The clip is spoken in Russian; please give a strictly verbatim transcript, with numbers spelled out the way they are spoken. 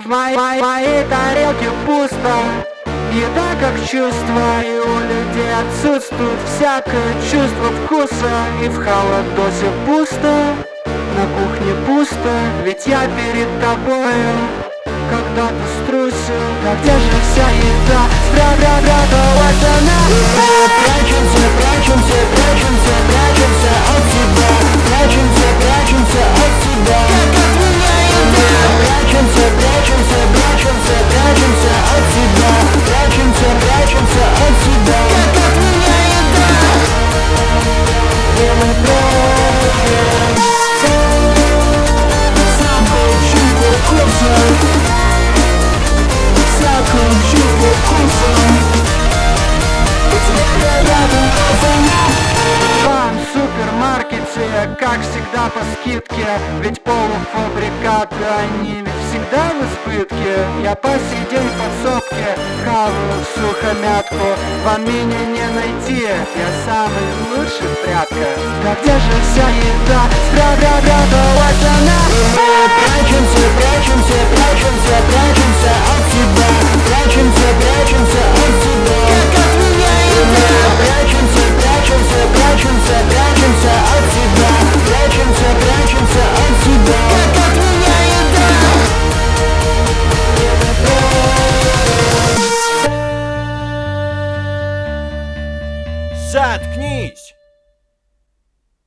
В моей, моей тарелке пусто, еда как чувство, и у людей отсутствует всякое чувство вкуса. И в холодосе пусто, на кухне пусто, ведь я перед тобою когда-то струсил. Да где же вся еда? Спряталась она. Прячемся, прячемся, прячемся, прячемся от себя. Прячемся, прячемся от себя. Как от меня еда? Прячемся, прячемся, прячемся, прячемся от себя. Прячемся, прячемся от себя. Как от меня еда? И мы прячемся. Самое чувство вкуса. Всякое чувство вкуса. В супермаркете, как всегда, по скидке. Ведь полуфабрикаты, они ведь всегда в избытке. Я по сей день в подсобке хаваю сухомятку. Вам меня не найти, я самый лучший в прятках. Да где же вся еда? Спря-бра-бра.